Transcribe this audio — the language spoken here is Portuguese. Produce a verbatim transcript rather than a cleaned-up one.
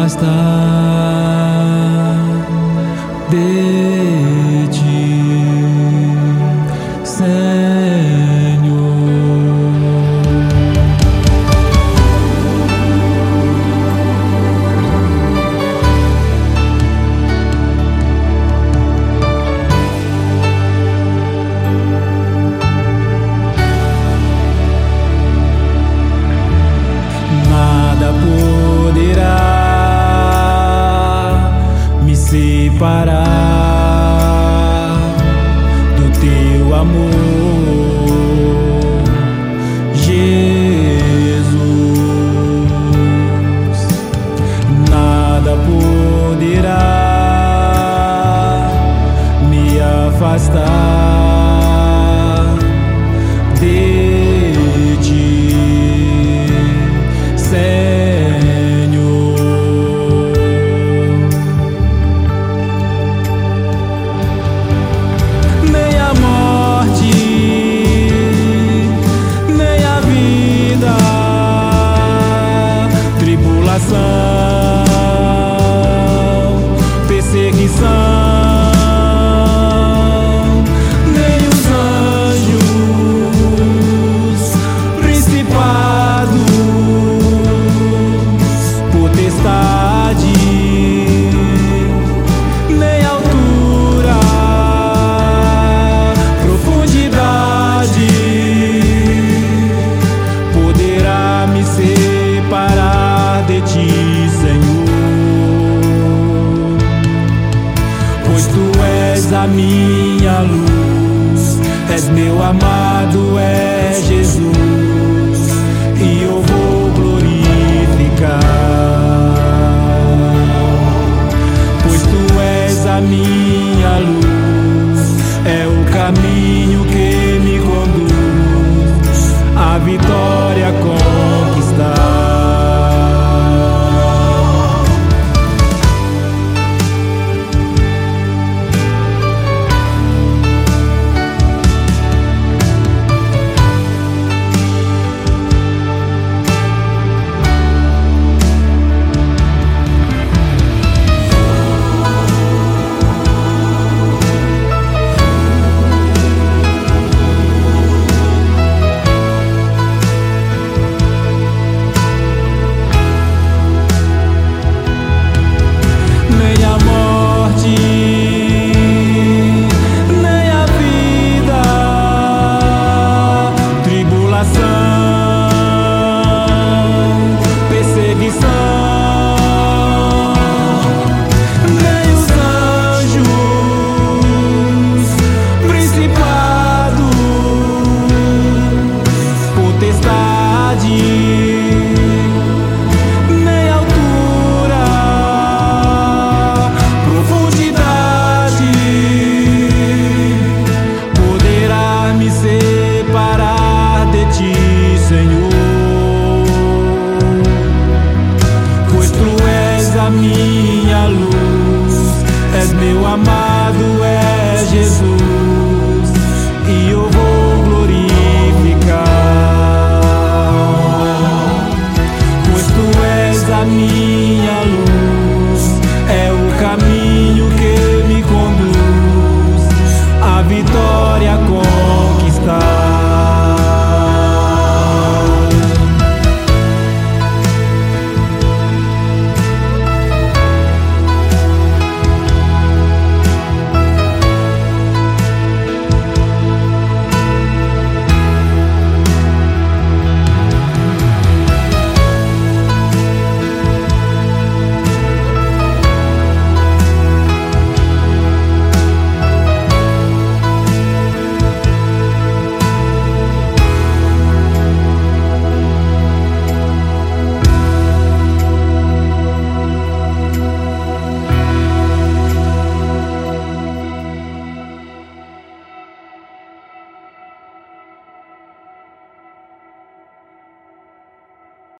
afastar de ti, Senhor. Nada poderá me separar do teu amor, Jesus. Nada poderá me afastar de ti, Senhor. Nem a morte, nem a vida, tribulação, perseguição, nem os anjos, principados, potestade, nem altura, profundidade poderá me separar de ti, Senhor. Pois tu és a minha luz, és meu amado, é Jesus, e eu vou glorificar. Pois tu és a minha luz, é o caminho que me conduz à vitória conquistar. Nem a morte, nem a vida, tribulação, perseguição, nem os anjos, principados, potestade, nem altura, profundidade poderá me separar de ti, Senhor. Pois tu és a minha luz, és meu amado, é Jesus, e eu vou glorificar. Pois tu és a minha